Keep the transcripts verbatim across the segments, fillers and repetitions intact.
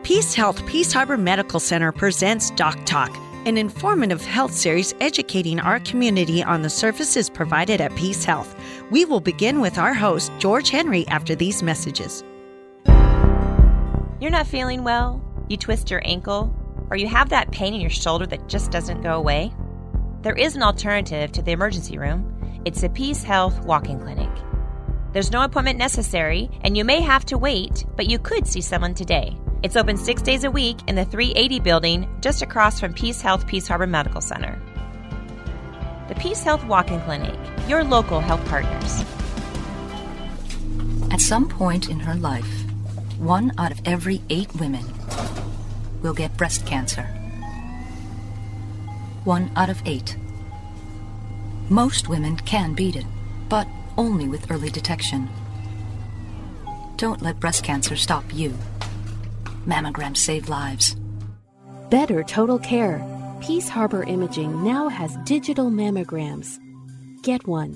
Peace Health Peace Harbor Medical Center presents Doc Talk, an informative health series educating our community on the services provided at Peace Health. We will begin with our host, George Henry, after these messages. You're not feeling well? You twist your ankle? Or you have that pain in your shoulder that just doesn't go away? There is an alternative to the emergency room. It's a Peace Health walk-in clinic. There's no appointment necessary, and you may have to wait, but you could see someone today. It's open six days a week in the three eighty building, just across from Peace Health Peace Harbor Medical Center. The Peace Health Walk-in Clinic, your local health partners. At some point in her life, one out of every eight women will get breast cancer. One out of eight. Most women can beat it, but only with early detection. Don't let breast cancer stop you. Mammograms save lives. Better total care. Peace Harbor Imaging now has digital mammograms. Get one.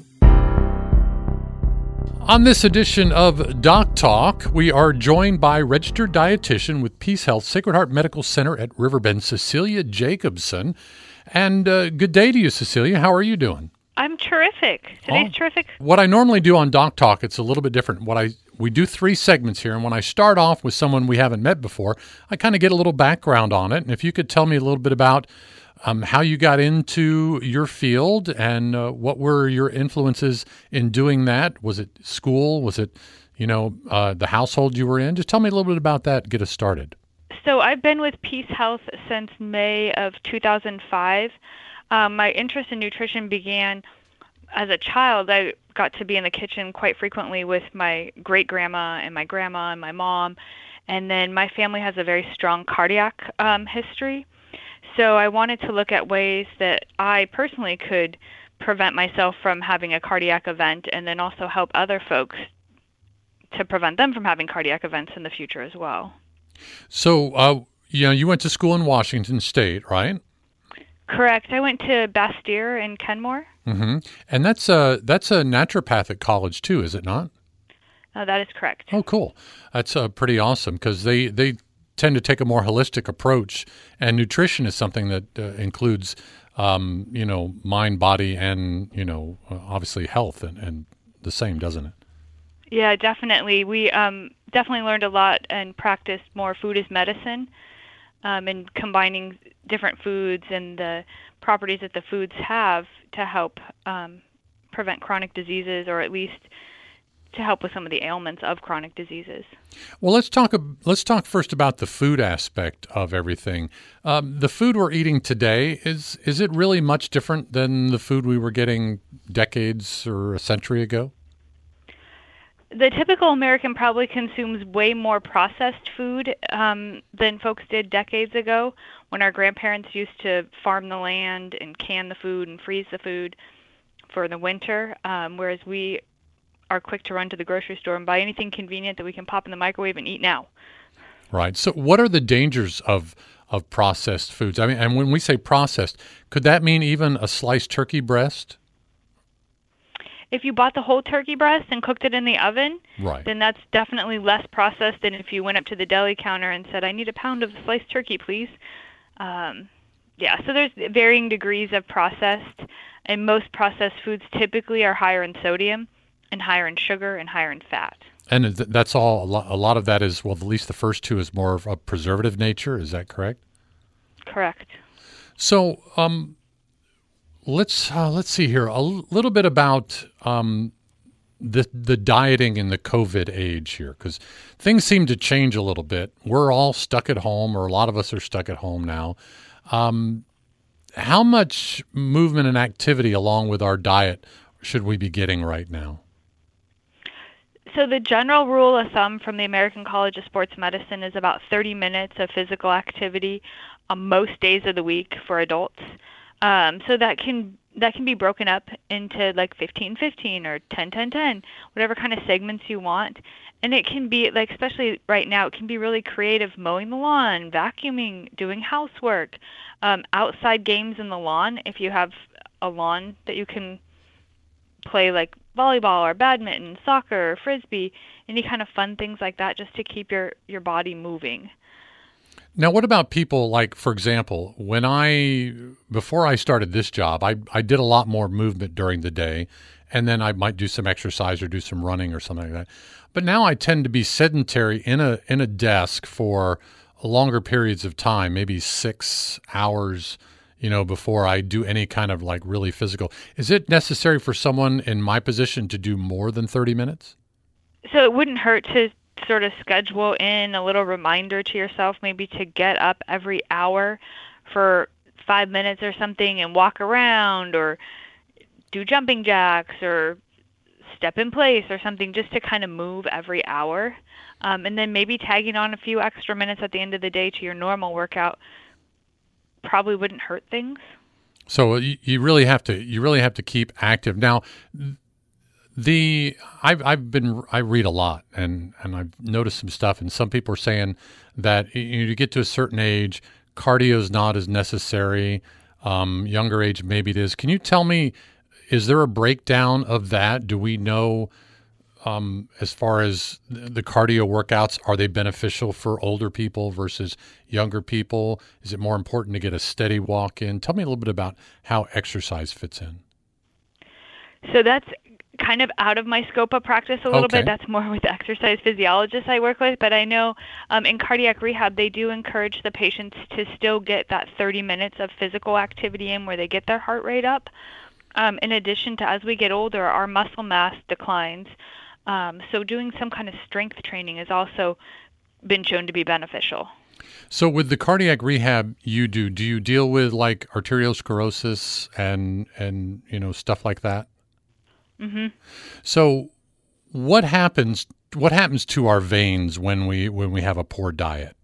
On this edition of Doc Talk, we are joined by registered dietitian with Peace Health Sacred Heart Medical Center at Riverbend, Cecilia Jacobson. And uh, good day to you, Cecilia. How are you doing? I'm terrific. Today's oh. terrific. What I normally do on Doc Talk, it's a little bit different. What I we do three segments here, and when I start off with someone we haven't met before, I kind of get a little background on it. And if you could tell me a little bit about um, how you got into your field and uh, what were your influences in doing that? Was it school? Was it, you know, uh, the household you were in? Just tell me a little bit about that. Get us started. So I've been with Peace Health since May of two thousand five. Um, my interest in nutrition began as a child. I got to be in the kitchen quite frequently with my great-grandma and my grandma and my mom. And then my family has a very strong cardiac um, history. So I wanted to look at ways that I personally could prevent myself from having a cardiac event and then also help other folks to prevent them from having cardiac events in the future as well. So, uh, you know, you went to school in Washington State, right? Correct. I went to Bastyr in Kenmore. Mm-hmm. And that's a, that's a naturopathic college too, is it not? Uh, that is correct. Oh, cool. That's uh, pretty awesome because they, they tend to take a more holistic approach, and nutrition is something that uh, includes, um, you know, mind, body, and, you know, uh, obviously health and, and the same, doesn't it? Yeah, definitely. We um, definitely learned a lot and practiced more food as medicine um, and combining different foods and the properties that the foods have to help um, prevent chronic diseases, or at least to help with some of the ailments of chronic diseases. Well, let's talk. Let's talk first about the food aspect of everything. Um, the food we're eating today, is is it really much different than the food we were getting decades or a century ago? The typical American probably consumes way more processed food um, than folks did decades ago, when our grandparents used to farm the land and can the food and freeze the food for the winter, um, whereas we are quick to run to the grocery store and buy anything convenient that we can pop in the microwave and eat now. Right. So what are the dangers of of processed foods? I mean, and when we say processed, could that mean even a sliced turkey breast? If you bought the whole turkey breast and cooked it in the oven, right, then that's definitely less processed than if you went up to the deli counter and said, I need a pound of sliced turkey, please. Um, yeah, so there's varying degrees of processed, and most processed foods typically are higher in sodium and higher in sugar and higher in fat. And that's all, a lot, a lot of that is, well, at least the first two is more of a preservative nature. Is that correct? Correct. So, um, Let's uh, let's see here a l- little bit about um, the the dieting in the COVID age here, because things seem to change a little bit. We're all stuck at home, or a lot of us are stuck at home now. Um, how much movement and activity along with our diet should we be getting right now? So the general rule of thumb from the American College of Sports Medicine is about thirty minutes of physical activity on most days of the week for adults. Um, so that can that can be broken up into like fifteen fifteen or ten ten ten, whatever kind of segments you want. And it can be, like, especially right now, it can be really creative, mowing the lawn, vacuuming, doing housework, um, outside games in the lawn. If you have a lawn that you can play, like volleyball or badminton, soccer, or frisbee, any kind of fun things like that, just to keep your, your body moving. Now, what about people like, for example, when I, before I started this job, I, I did a lot more movement during the day, and then I might do some exercise or do some running or something like that. But now I tend to be sedentary in a in a desk for longer periods of time, maybe six hours, you know, before I do any kind of like really physical. Is it necessary for someone in my position to do more than thirty minutes? So it wouldn't hurt to sort of schedule in a little reminder to yourself, maybe to get up every hour for five minutes or something and walk around or do jumping jacks or step in place or something, just to kind of move every hour. Um, and then maybe tagging on a few extra minutes at the end of the day to your normal workout probably wouldn't hurt things. So you, you really have to you really have to keep active. Now, the I've I've been I read a lot and and I've noticed some stuff, and some people are saying that you, you get to a certain age, cardio is not as necessary. Um, younger age, maybe it is. Can you tell me, is there a breakdown of that? Do we know um, as far as the cardio workouts, are they beneficial for older people versus younger people? Is it more important to get a steady walk in? Tell me a little bit about how exercise fits in. So that's kind of out of my scope of practice a little Okay. bit. That's more with the exercise physiologists I work with. But I know um, in cardiac rehab, they do encourage the patients to still get that thirty minutes of physical activity in where they get their heart rate up. Um, in addition to, as we get older, our muscle mass declines. Um, so doing some kind of strength training has also been shown to be beneficial. So with the cardiac rehab you do, do you deal with like arteriosclerosis and, and you know, stuff like that? Mm-hmm. So what happens what happens to our veins when we when we have a poor diet?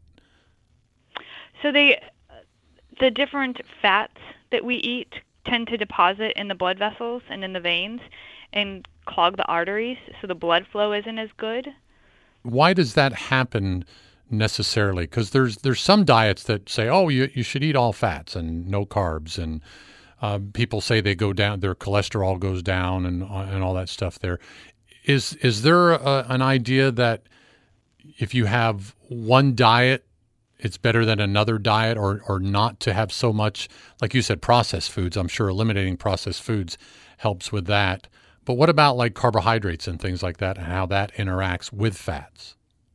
So they, the different fats that we eat tend to deposit in the blood vessels and in the veins and clog the arteries, so the blood flow isn't as good. Why does that happen necessarily? Because there's there's some diets that say, oh, you you should eat all fats and no carbs, and uh, people say they go down, their cholesterol goes down, and and all that stuff. There is is there a, an idea that if you have one diet, it's better than another diet, or or not to have so much, like you said, processed foods? I'm sure eliminating processed foods helps with that. But what about like carbohydrates and things like that, and how that interacts with fats?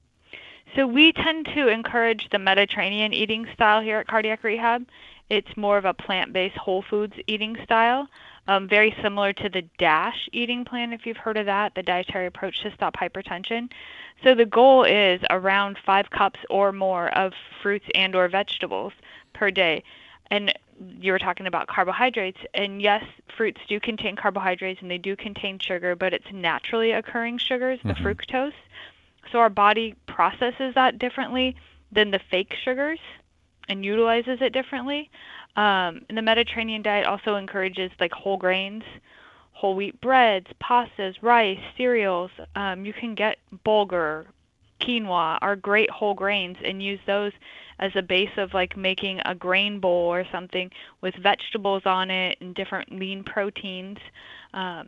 So we tend to encourage the Mediterranean eating style here at Cardiac Rehab. It's more of a plant-based whole foods eating style, um, very similar to the DASH eating plan, if you've heard of that, the dietary approach to stop hypertension. So the goal is around five cups or more of fruits and or vegetables per day. And you were talking about carbohydrates, and yes, fruits do contain carbohydrates and they do contain sugar, but it's naturally occurring sugars, the mm-hmm. fructose. So our body processes that differently than the fake sugars and utilizes it differently. Um, and the Mediterranean diet also encourages like whole grains, whole wheat breads, pastas, rice, cereals. Um, you can get bulgur, quinoa, are great whole grains, and use those as a base of like making a grain bowl or something with vegetables on it and different lean proteins. Um,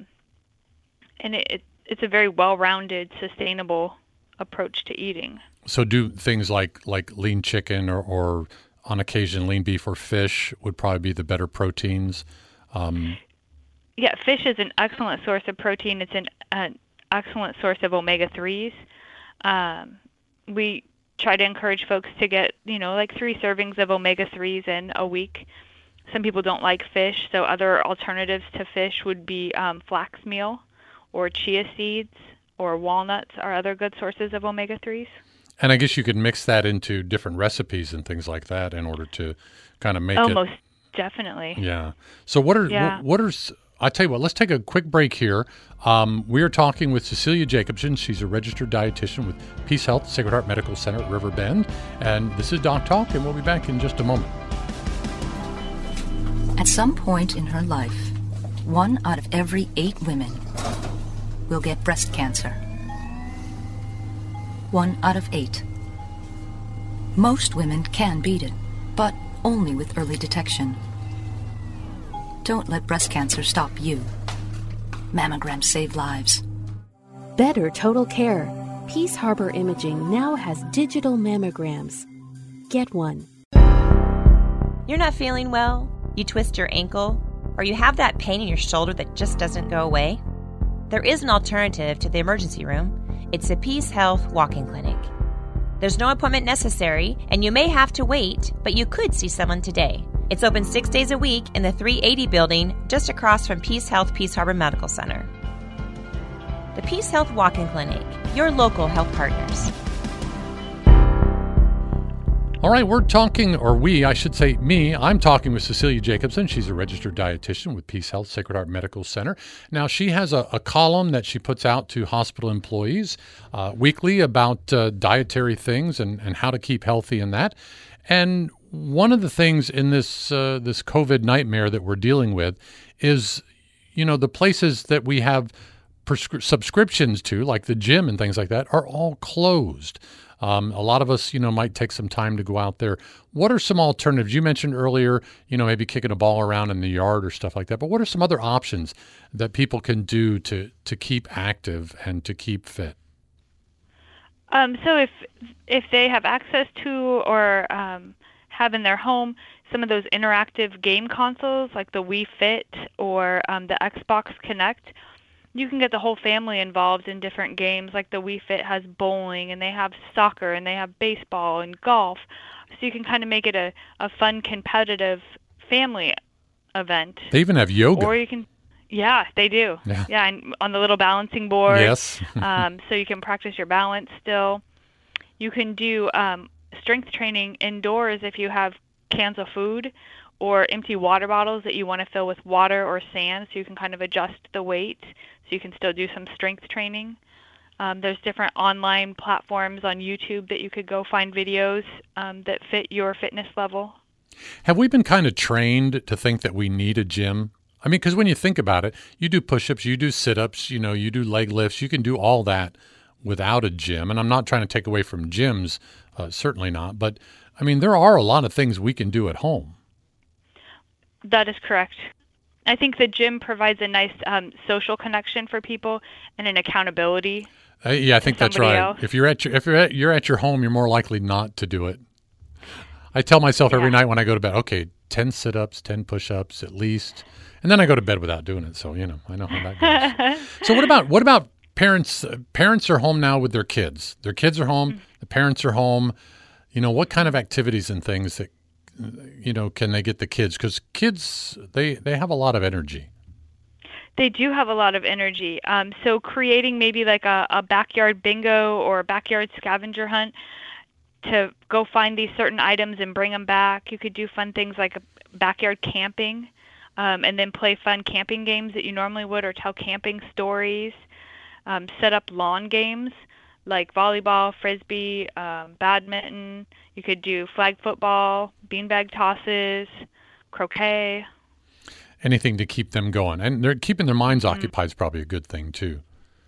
and it, it, it's a very well-rounded, sustainable approach to eating. So do things like, like lean chicken or, or on occasion lean beef or fish would probably be the better proteins. Um, yeah, fish is an excellent source of protein. It's an, an excellent source of omega threes. Um, we try to encourage folks to get, you know, like three servings of omega threes in a week. Some people don't like fish, so other alternatives to fish would be um, flax meal or chia seeds or walnuts are other good sources of omega threes. And I guess you could mix that into different recipes and things like that in order to kind of make oh, it. Oh, most definitely. Yeah. So what are, yeah. what, what are, I'll tell you what, let's take a quick break here. Um, we are talking with Cecilia Jacobson. She's a registered dietitian with Peace Health, Sacred Heart Medical Center at River Bend. And this is Doc Talk, and we'll be back in just a moment. At some point in her life, one out of every eight women will get breast cancer. One out of eight. Most women can beat it, but only with early detection. Don't let breast cancer stop you. Mammograms save lives. Better total care. Peace Harbor Imaging now has digital mammograms. get one. You're not feeling well? You twist your ankle? Or you have that pain in your shoulder that just doesn't go away? There is an alternative to the emergency room. It's a Peace Health walk-in clinic. There's no appointment necessary, and you may have to wait, but you could see someone today. It's open six days a week in the three eighty building, just across from Peace Health Peace Harbor Medical Center. The Peace Health Walk-in Clinic, your local health partners. All right, we're talking, or we, I should say me, I'm talking with Cecilia Jacobson. She's a registered dietitian with Peace Health Sacred Heart Medical Center. Now, she has a, a column that she puts out to hospital employees uh, weekly about uh, dietary things and, and how to keep healthy in that. And one of the things in this uh, this COVID nightmare that we're dealing with is, you know, the places that we have prescri- subscriptions to, like the gym and things like that, are all closed. Um, a lot of us, you know, might take some time to go out there. What are some alternatives? You mentioned earlier, you know, maybe kicking a ball around in the yard or stuff like that. But what are some other options that people can do to to keep active and to keep fit? Um, so if if they have access to or um, have in their home some of those interactive game consoles like the Wii Fit or um, the Xbox Kinect, you can get the whole family involved in different games. Like the Wii Fit has bowling, and they have soccer, and they have baseball and golf. So you can kind of make it a, a fun, competitive family event. They even have yoga. Or you can, yeah, they do. Yeah, yeah and on the little balancing board. Yes. um, so you can practice your balance still. You can do um, strength training indoors if you have cans of food or empty water bottles that you want to fill with water or sand, so you can kind of adjust the weight so you can still do some strength training. Um, there's different online platforms on YouTube that you could go find videos um, that fit your fitness level. Have we been kind of trained to think that we need a gym? I mean, because when you think about it, you do push-ups, you do sit-ups, you know, you do leg lifts, you can do all that without a gym. And I'm not trying to take away from gyms, uh, certainly not. But, I mean, there are a lot of things we can do at home. That is correct. I think the gym provides a nice um, social connection for people and an accountability. Uh, yeah, I think that's right. Else. If you're at your if you're at, you're at your home, you're more likely not to do it. I tell myself every yeah. night when I go to bed, okay, ten sit-ups, ten push-ups at least, and then I go to bed without doing it. So you know, I know how that goes. So what about what about parents? Uh, parents are home now with their kids. Their kids are home. Mm-hmm. The parents are home. You know, what kind of activities and things that you know can they get the kids? Because kids they they have a lot of energy. They do have a lot of energy. Um, so creating maybe like a, a backyard bingo or a backyard scavenger hunt to go find these certain items and bring them back. You could do fun things like backyard camping um, and then play fun camping games that you normally would, or tell camping stories. Um, set up lawn games like volleyball, frisbee, um, badminton. You could do flag football, beanbag tosses, croquet. Anything to keep them going. And they're keeping their minds mm-hmm. occupied is probably a good thing, too.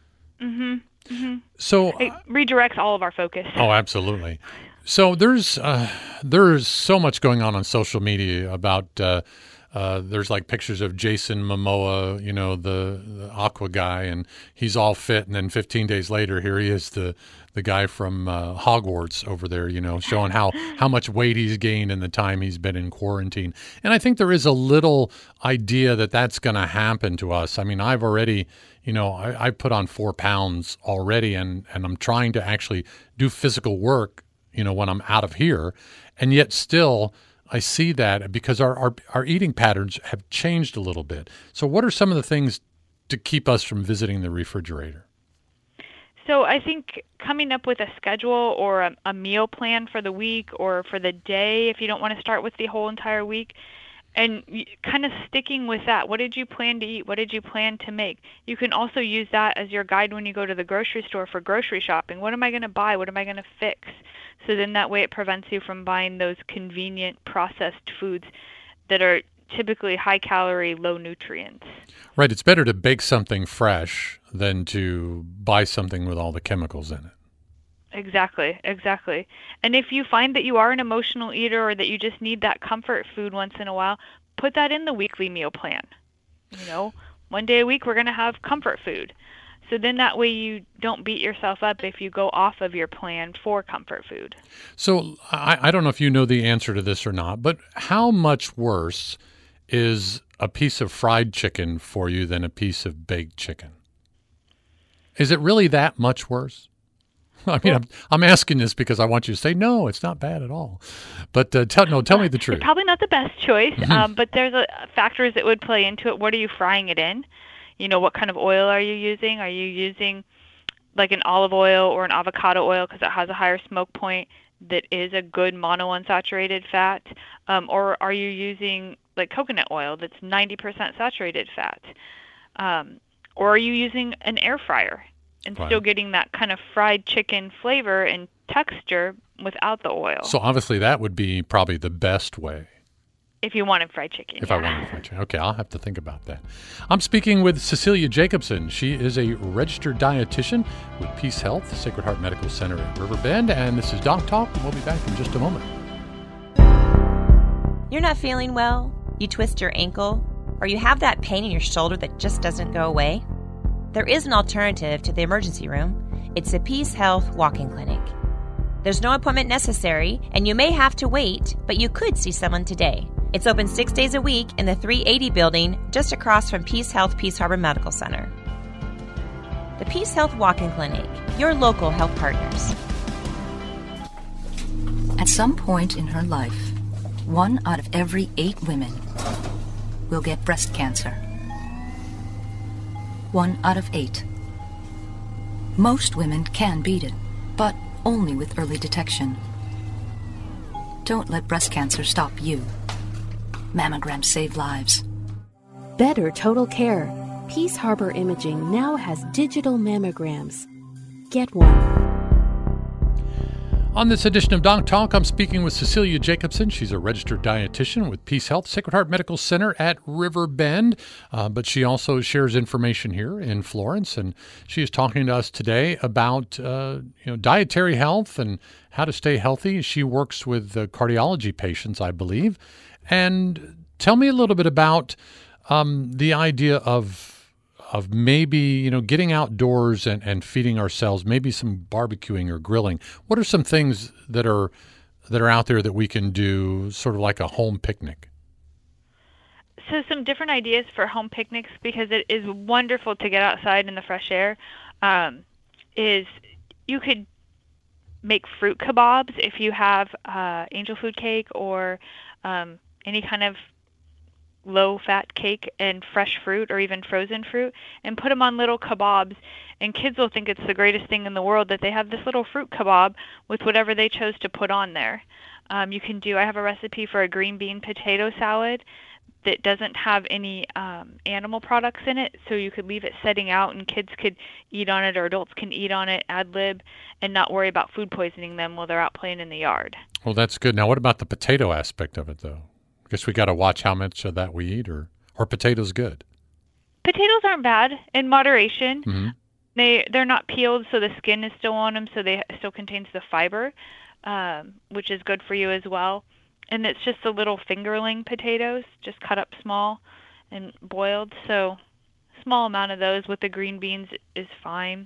Mm-hmm. Mm-hmm. So it redirects all of our focus. Oh, absolutely. So there's uh, there's so much going on on social media about uh, uh, there's like pictures of Jason Momoa, you know, the, the Aqua guy, and he's all fit, and then fifteen days later, here he is, the the guy from uh, Hogwarts over there, you know, showing how, how much weight he's gained in the time he's been in quarantine. And I think there is a little idea that that's going to happen to us. I mean, I've already, you know, I, I put on four pounds already, and, and I'm trying to actually do physical work, you know, when I'm out of here. And yet still, I see that because our, our, our eating patterns have changed a little bit. So what are some of the things to keep us from visiting the refrigerator? So I think coming up with a schedule or a, a meal plan for the week or for the day, if you don't want to start with the whole entire week, and kind of sticking with that. What did you plan to eat? What did you plan to make? You can also use that as your guide when you go to the grocery store for grocery shopping. What am I going to buy? What am I going to fix? So then that way it prevents you from buying those convenient processed foods that are typically high calorie, low nutrients. Right. It's better to bake something fresh than to buy something with all the chemicals in it. Exactly, exactly. And if you find that you are an emotional eater or that you just need that comfort food once in a while, put that in the weekly meal plan. You know, one day a week we're going to have comfort food. So then that way you don't beat yourself up if you go off of your plan for comfort food. So I, I don't know if you know the answer to this or not, but how much worse is a piece of fried chicken for you than a piece of baked chicken? Is it really that much worse? I mean, well, I'm, I'm asking this because I want you to say, no, it's not bad at all. But uh, tell, no, tell me the truth. It's probably not the best choice, um, but there's a, factors that would play into it. What are you frying it in? You know, what kind of oil are you using? Are you using like an olive oil or an avocado oil because it has a higher smoke point that is a good monounsaturated fat? Um, or are you using like coconut oil that's ninety percent saturated fat? Um, or are you using an air fryer and right. still getting that kind of fried chicken flavor and texture without the oil? So obviously that would be probably the best way. If you wanted fried chicken. If yeah. I wanted fried chicken. Okay, I'll have to think about that. I'm speaking with Cecilia Jacobson. She is a registered dietitian with Peace Health, Sacred Heart Medical Center at River Bend, and this is Doc Talk, and we'll be back in just a moment. You're not feeling well? You twist your ankle? Or you have that pain in your shoulder that just doesn't go away? There is an alternative to the emergency room. It's a Peace Health walk-in clinic. There's no appointment necessary, and you may have to wait, but you could see someone today. It's open six days a week in the three eighty building just across from Peace Health Peace Harbor Medical Center. The Peace Health Walk-in Clinic, your local health partners. At some point in her life, one out of every eight women will get breast cancer. One out of eight. Most women can beat it, but only with early detection. Don't let breast cancer stop you. Mammograms save lives. Better total care. Peace Harbor Imaging now has digital mammograms. Get one. On this edition of Doc Talk, I'm speaking with Cecilia Jacobson. She's a registered dietitian with Peace Health, Sacred Heart Medical Center at River Bend, uh, but she also shares information here in Florence, and she is talking to us today about uh, you know dietary health and how to stay healthy. She works with uh, cardiology patients, I believe. And tell me a little bit about um, the idea of of maybe, you know, getting outdoors and, and feeding ourselves, maybe some barbecuing or grilling. What are some things that are that are out there that we can do, sort of like a home picnic? So some different ideas for home picnics, because it is wonderful to get outside in the fresh air, um, is you could make fruit kebabs if you have uh, angel food cake or um, any kind of low-fat cake and fresh fruit or even frozen fruit, and put them on little kebabs, and kids will think it's the greatest thing in the world that they have this little fruit kebab with whatever they chose to put on there. Um, you can do, I have a recipe for a green bean potato salad that doesn't have any um, animal products in it, so you could leave it setting out and kids could eat on it or adults can eat on it ad lib and not worry about food poisoning them while they're out playing in the yard. Well, that's good. Now, what about the potato aspect of it, though? I guess we got to watch how much of that we eat, or are potatoes good? Potatoes aren't bad in moderation. Mm-hmm. They, they're not peeled, so the skin is still on them, so they still contains the fiber, um, which is good for you as well. And it's just the little fingerling potatoes, just cut up small and boiled. So small amount of those with the green beans is fine.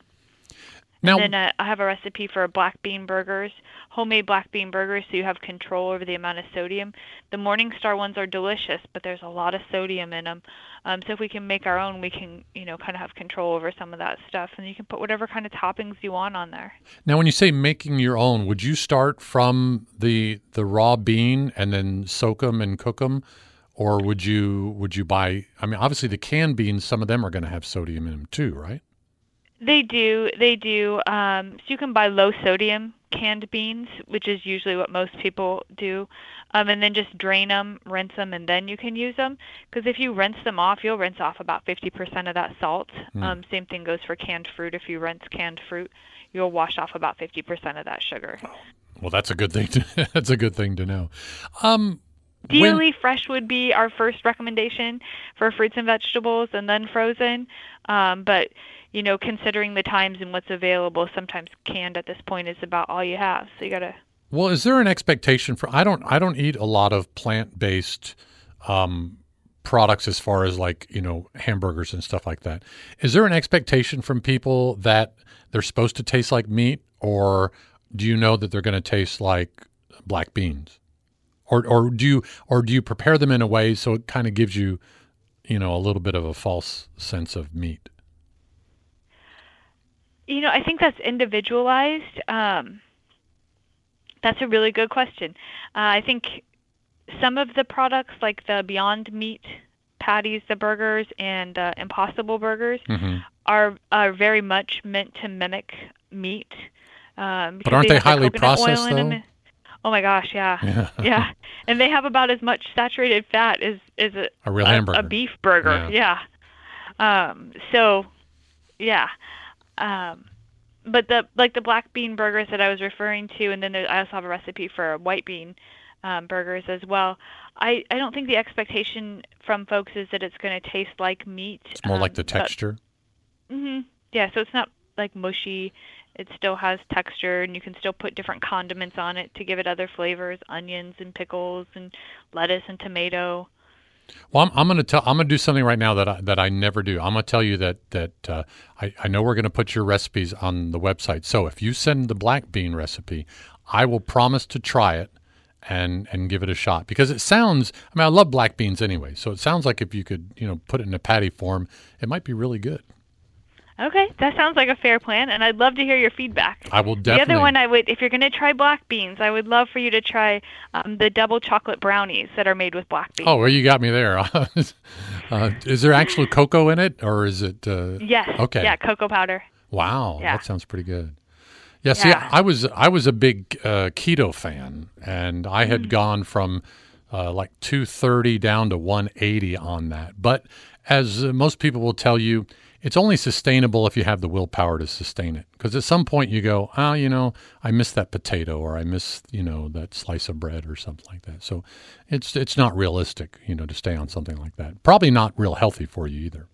Now, and then uh, I have a recipe for black bean burgers, homemade black bean burgers, so you have control over the amount of sodium. The Morningstar ones are delicious, but there's a lot of sodium in them. Um, so if we can make our own, we can, you know, kind of have control over some of that stuff. And you can put whatever kind of toppings you want on there. Now, when you say making your own, would you start from the the raw bean and then soak them and cook them? Or would you would you buy, I mean, obviously the canned beans, some of them are going to have sodium in them too, right? They do. They do. Um, so you can buy low sodium canned beans, which is usually what most people do, um, and then just drain them, rinse them, and then you can use them. Because if you rinse them off, you'll rinse off about fifty percent of that salt. Mm. Um, same thing goes for canned fruit. If you rinse canned fruit, you'll wash off about fifty percent of that sugar. Well, that's a good thing. To, that's a good thing to know. Um, Ideally, when... fresh would be our first recommendation for fruits and vegetables, and then frozen. Um, but you know, considering the times and what's available, sometimes canned at this point is about all you have. So you gotta. Well, is there an expectation for? I don't. I don't eat a lot of plant-based um, products as far as like, you know, hamburgers and stuff like that. Is there an expectation from people that they're supposed to taste like meat, or do you know that they're going to taste like black beans? Or or do you or do you prepare them in a way so it kind of gives you, you know, a little bit of a false sense of meat? You know, I think that's individualized. Um, that's a really good question. Uh, I think some of the products, like the Beyond Meat patties, the burgers, and uh, Impossible burgers, mm-hmm. are are very much meant to mimic meat. Um, but aren't they, they highly the processed, though? Them. Oh my gosh, yeah. yeah, yeah, and they have about as much saturated fat as as a, a real a, hamburger, a beef burger. Yeah. yeah. Um, so, yeah. Um, but the like the black bean burgers that I was referring to, and then there, I also have a recipe for white bean um, burgers as well. I, I don't think the expectation from folks is that it's going to taste like meat. It's more um, like the texture. But, mm-hmm. Yeah, so it's not like mushy. It still has texture, and you can still put different condiments on it to give it other flavors, onions and pickles and lettuce and tomato. Well, I'm, I'm going to tell. I'm going to do something right now that I, that I never do. I'm going to tell you that that uh, I, I know we're going to put your recipes on the website. So if you send the black bean recipe, I will promise to try it and and give it a shot, because it sounds. I mean, I love black beans anyway, so it sounds like if you could, you know, put it in a patty form, it might be really good. Okay, that sounds like a fair plan, and I'd love to hear your feedback. I will definitely. The other one I would, if you're going to try black beans, I would love for you to try um, the double chocolate brownies that are made with black beans. Oh, well, you got me there. uh, is there actual cocoa in it, or is it? Uh, yes. Okay. Yeah, cocoa powder. Wow, yeah. That sounds pretty good. Yeah. See, yeah. I was I was a big uh, keto fan, and I had mm. gone from uh, like two thirty down to one eighty on that. But as uh, most people will tell you, it's only sustainable if you have the willpower to sustain it. Because at some point you go, oh, you know, I miss that potato, or I miss, you know, that slice of bread or something like that. So it's it's not realistic, you know, to stay on something like that. Probably not real healthy for you either.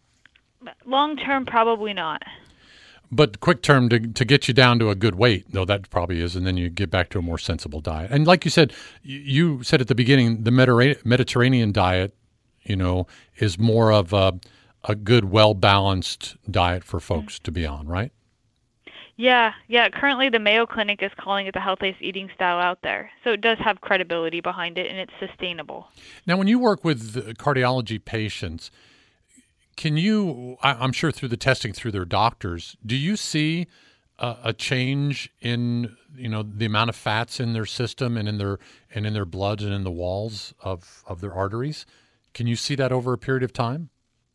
Long term, probably not. But quick term, to to get you down to a good weight, though, that probably is, and then you get back to a more sensible diet. And like you said, you said at the beginning, the Mediterranean diet, you know, is more of a a good, well-balanced diet for folks to be on, right? Yeah, yeah. Currently, the Mayo Clinic is calling it the healthiest eating style out there. So it does have credibility behind it, and it's sustainable. Now, when you work with cardiology patients, can you, I'm sure through the testing through their doctors, do you see a, a change in, you know, the amount of fats in their system and in their and in their blood and in the walls of, of their arteries? Can you see that over a period of time?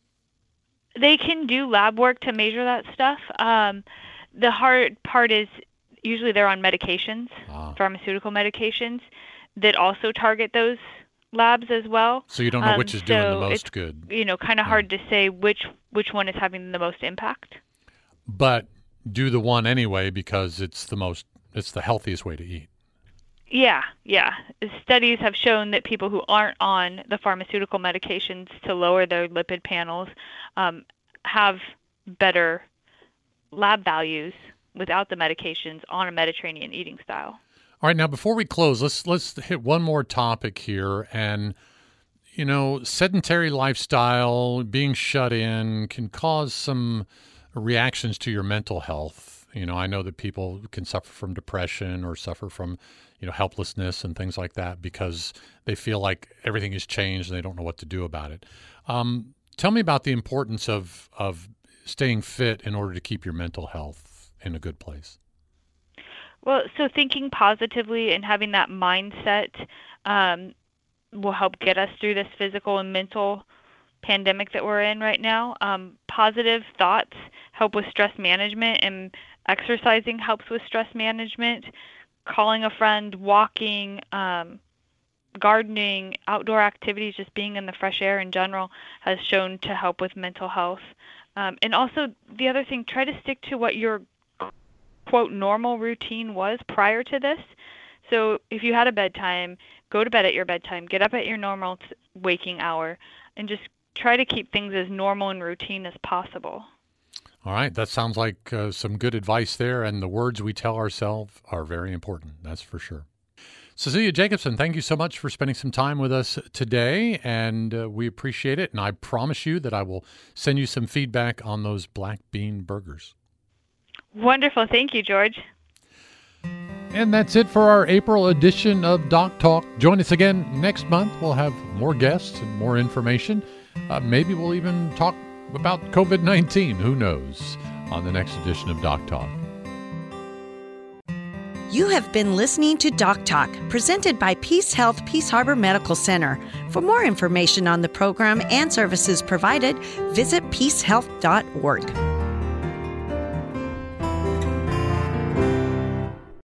They can do lab work to measure that stuff. Um, the hard part is usually they're on medications, ah. pharmaceutical medications, that also target those labs as well. So you don't know um, which is so doing the most it's, good. You know, kind of yeah. hard to say which which one is having the most impact. But do the one anyway, because it's the most, it's the healthiest way to eat. Yeah, yeah. Studies have shown that people who aren't on the pharmaceutical medications to lower their lipid panels um, have better lab values without the medications on a Mediterranean eating style. All right, now before we close, let's let's hit one more topic here. And, you know, sedentary lifestyle, being shut in can cause some reactions to your mental health. You know, I know that people can suffer from depression or suffer from, you know, helplessness and things like that because they feel like everything has changed and they don't know what to do about it. Um, tell me about the importance of of staying fit in order to keep your mental health in a good place. Well, so thinking positively and having that mindset um, will help get us through this physical and mental pandemic that we're in right now. Um, positive thoughts help with stress management, and exercising helps with stress management. Calling a friend, walking, um, gardening, outdoor activities, just being in the fresh air in general has shown to help with mental health. Um, and also the other thing, try to stick to what your quote normal routine was prior to this. So if you had a bedtime, go to bed at your bedtime, get up at your normal t- waking hour, and just try to keep things as normal and routine as possible. All right. That sounds like uh, some good advice there. And the words we tell ourselves are very important. That's for sure. Cecilia Jacobson, thank you so much for spending some time with us today, and uh, we appreciate it. And I promise you that I will send you some feedback on those black bean burgers. Wonderful. Thank you, George. And that's it for our April edition of Doc Talk. Join us again next month. We'll have more guests and more information. Uh, maybe we'll even talk about COVID nineteen. Who knows? On the next edition of Doc Talk. You have been listening to Doc Talk, presented by Peace Health Peace Harbor Medical Center. For more information on the program and services provided, visit peace health dot org.